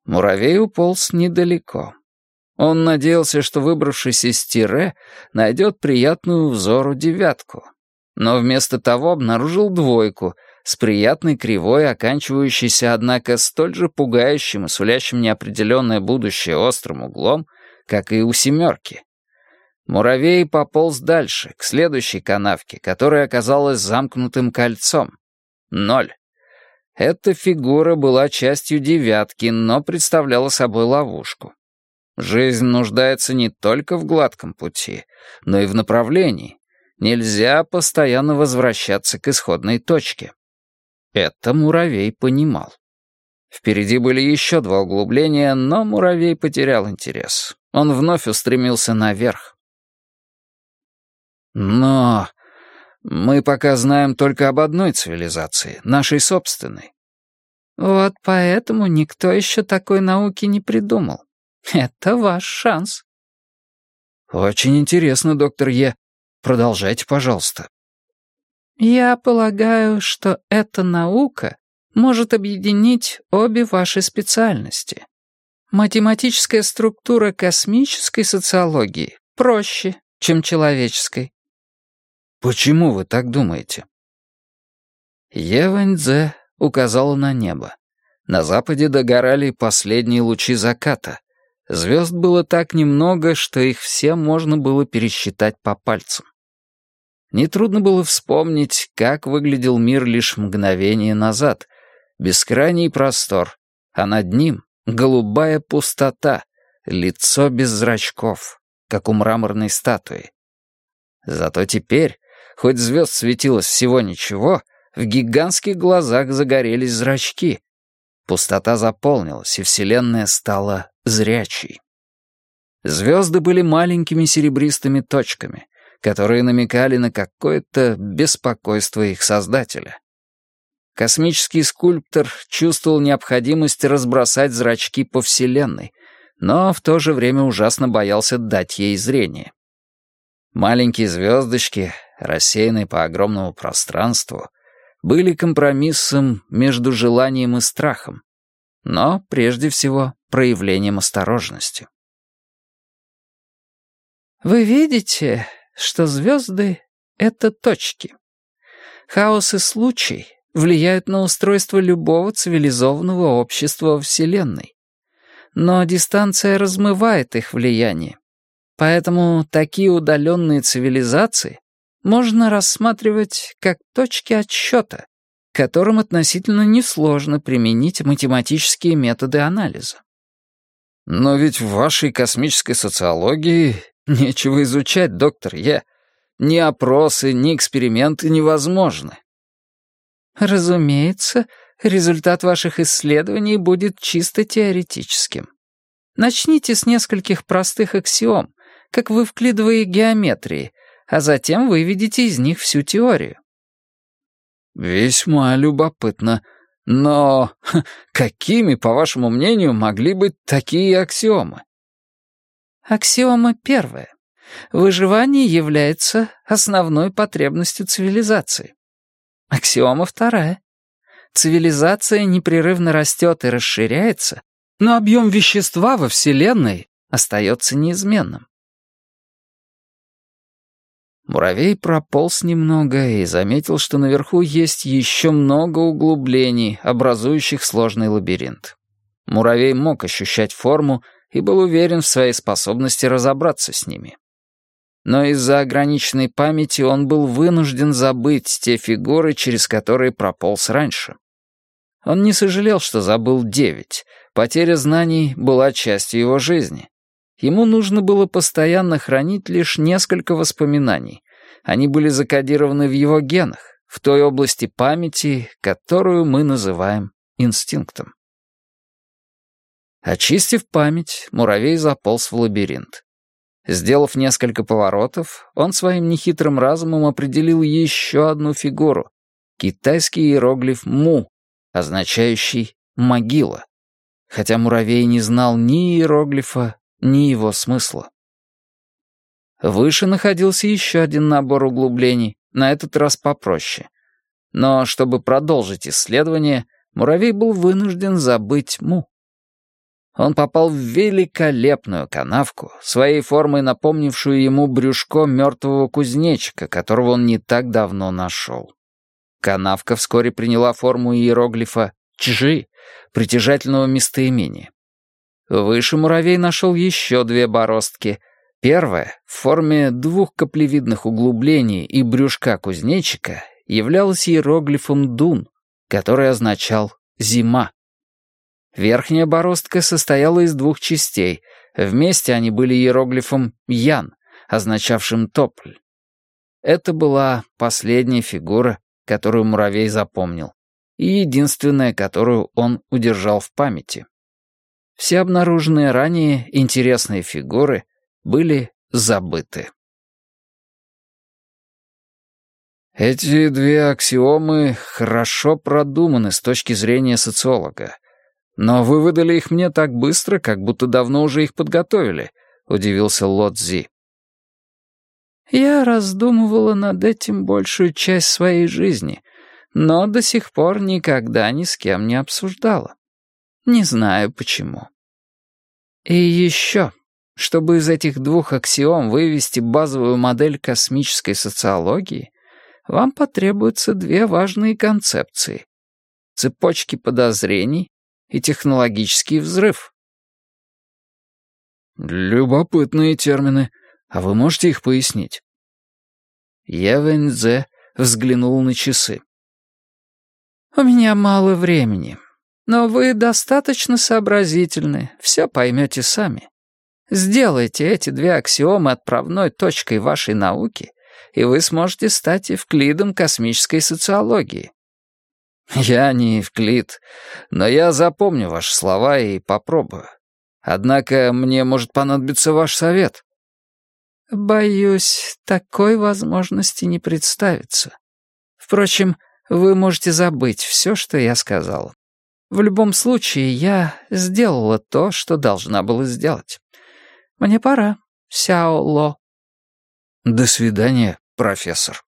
Муравей уполз недалеко. Он надеялся, что, выбравшись из тире, найдет приятную взору девятку. Но вместо того обнаружил двойку с приятной кривой, оканчивающейся, однако, столь же пугающим и сулящим неопределенное будущее острым углом, как и у семерки. Муравей пополз дальше, к следующей канавке, которая оказалась замкнутым кольцом. 0. Эта фигура была частью девятки, но представляла собой ловушку. Жизнь нуждается не только в гладком пути, но и в направлении. Нельзя постоянно возвращаться к исходной точке. Это муравей понимал. Впереди были еще 2 углубления, но муравей потерял интерес. Он вновь устремился наверх. Но мы пока знаем только об одной цивилизации, нашей собственной. Вот поэтому никто еще такой науки не придумал. Это ваш шанс. Очень интересно, доктор Е. Продолжайте, пожалуйста. Я полагаю, что эта наука может объединить обе ваши специальности. Математическая структура космической социологии проще, чем человеческой. Почему вы так думаете? Е Вэньцзе указала на небо. На западе догорали последние лучи заката. Звезд было так немного, что их все можно было пересчитать по пальцам. Нетрудно было вспомнить, как выглядел мир лишь мгновение назад. Бескрайний простор, а над ним голубая пустота, лицо без зрачков, как у мраморной статуи. Зато теперь, хоть звезд светилось всего ничего, в гигантских глазах загорелись зрачки. Пустота заполнилась, и Вселенная стала зрячей. Звезды были маленькими серебристыми точками, которые намекали на какое-то беспокойство их создателя. Космический скульптор чувствовал необходимость разбросать зрачки по Вселенной, но в то же время ужасно боялся дать ей зрение. Маленькие звездочки, рассеянные по огромному пространству, были компромиссом между желанием и страхом, но, прежде всего, проявлением осторожности. Вы видите, что звезды — это точки. Хаос и случай влияют на устройство любого цивилизованного общества во Вселенной. Но дистанция размывает их влияние. Поэтому такие удаленные цивилизации можно рассматривать как точки отсчета, к которым относительно несложно применить математические методы анализа. Но ведь в вашей космической социологии нечего изучать, доктор Е. Ни опросы, ни эксперименты невозможны. Разумеется, результат ваших исследований будет чисто теоретическим. Начните с нескольких простых аксиом, как в эвклидовой геометрии, а затем выведите из них всю теорию. Весьма любопытно. Но какими, по вашему мнению, могли быть такие аксиомы? Аксиома первая. Выживание является основной потребностью цивилизации. Аксиома вторая. Цивилизация непрерывно растет и расширяется, но объем вещества во Вселенной остается неизменным. Муравей прополз немного и заметил, что наверху есть еще много углублений, образующих сложный лабиринт. Муравей мог ощущать форму и был уверен в своей способности разобраться с ними. Но из-за ограниченной памяти он был вынужден забыть те фигуры, через которые прополз раньше. Он не сожалел, что забыл 9. Потеря знаний была частью его жизни. Ему нужно было постоянно хранить лишь несколько воспоминаний. Они были закодированы в его генах, в той области памяти, которую мы называем инстинктом. Очистив память, муравей заполз в лабиринт. Сделав несколько поворотов, он своим нехитрым разумом определил еще одну фигуру — китайский иероглиф «му», означающий «могила», хотя муравей не знал ни иероглифа, ни его смысла. Выше находился еще один набор углублений, на этот раз попроще. Но чтобы продолжить исследование, муравей был вынужден забыть «му». Он попал в великолепную канавку, своей формой напомнившую ему брюшко мертвого кузнечика, которого он не так давно нашел. Канавка вскоре приняла форму иероглифа «Чжи», притяжательного местоимения. Выше муравей нашел еще 2 бороздки. Первая, в форме 2 каплевидных углублений и брюшка кузнечика, являлась иероглифом «Дун», который означал «зима». Верхняя бороздка состояла из 2 частей. Вместе они были иероглифом «Ян», означавшим «тополь». Это была последняя фигура, которую муравей запомнил, и единственная, которую он удержал в памяти. Все обнаруженные ранее интересные фигуры были забыты. Эти 2 аксиомы хорошо продуманы с точки зрения социолога. Но вы выдали их мне так быстро, как будто давно уже их подготовили, удивился Ло Цзи. Я раздумывала над этим большую часть своей жизни, но до сих пор никогда ни с кем не обсуждала. Не знаю почему. И еще, чтобы из этих 2 аксиом вывести базовую модель космической социологии, вам потребуются 2 важные концепции: цепочки подозрений и технологический взрыв. Любопытные термины. А вы можете их пояснить? Е Вэньцзэ взглянул на часы. «У меня мало времени, но вы достаточно сообразительны, все поймете сами. Сделайте эти 2 аксиомы отправной точкой вашей науки, и вы сможете стать эвклидом космической социологии». Я не Евклид, но я запомню ваши слова и попробую. Однако мне может понадобиться ваш совет. Боюсь, такой возможности не представится. Впрочем, вы можете забыть все, что я сказала. В любом случае, я сделала то, что должна была сделать. Мне пора, Сяо Ло. До свидания, профессор.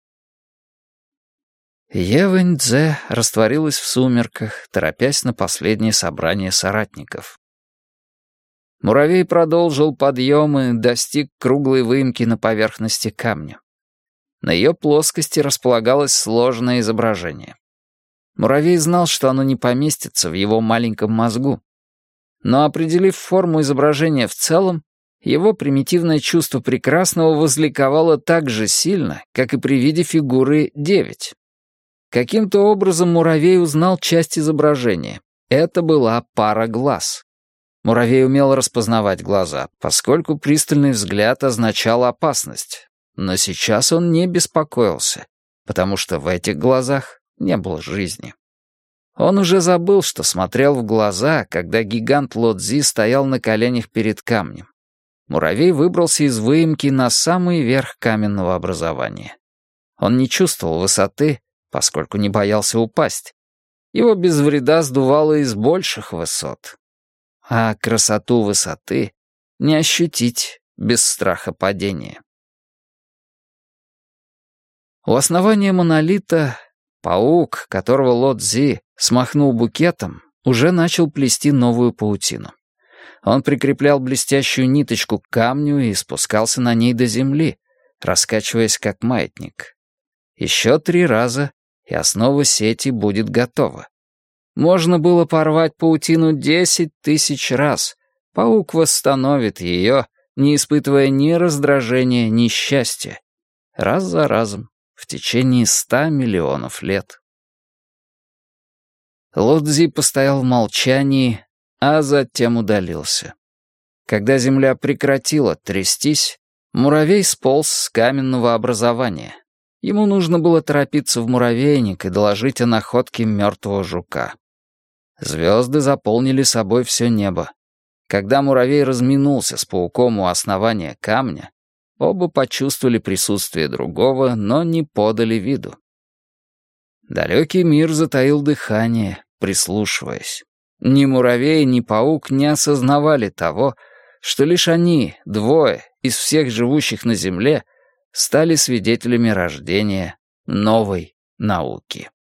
Е Вэньцзэ растворилась в сумерках, торопясь на последнее собрание соратников. Муравей продолжил подъем и достиг круглой выемки на поверхности камня. На ее плоскости располагалось сложное изображение. Муравей знал, что оно не поместится в его маленьком мозгу. Но, определив форму изображения в целом, его примитивное чувство прекрасного возликовало так же сильно, как и при виде фигуры 9. Каким-то образом муравей узнал часть изображения. Это была пара глаз. Муравей умел распознавать глаза, поскольку пристальный взгляд означал опасность. Но сейчас он не беспокоился, потому что в этих глазах не было жизни. Он уже забыл, что смотрел в глаза, когда гигант Ло Цзи стоял на коленях перед камнем. Муравей выбрался из выемки на самый верх каменного образования. Он не чувствовал высоты, поскольку не боялся упасть. Его без вреда сдувало из больших высот. А красоту высоты не ощутить без страха падения. У основания монолита паук, которого Ло Цзи смахнул букетом, уже начал плести новую паутину. Он прикреплял блестящую ниточку к камню и спускался на ней до земли, раскачиваясь как маятник. Еще 3 раза, и основа сети будет готова. Можно было порвать паутину 10 000 раз. Паук восстановит ее, не испытывая ни раздражения, ни счастья. Раз за разом, в течение 100 миллионов лет. Ло Цзи постоял в молчании, а затем удалился. Когда земля прекратила трястись, муравей сполз с каменного образования. Ему нужно было торопиться в муравейник и доложить о находке мертвого жука. Звезды заполнили собой все небо. Когда муравей разминулся с пауком у основания камня, оба почувствовали присутствие другого, но не подали виду. Далекий мир затаил дыхание, прислушиваясь. Ни муравей, ни паук не осознавали того, что лишь они, 2 из всех живущих на Земле, стали свидетелями рождения новой науки.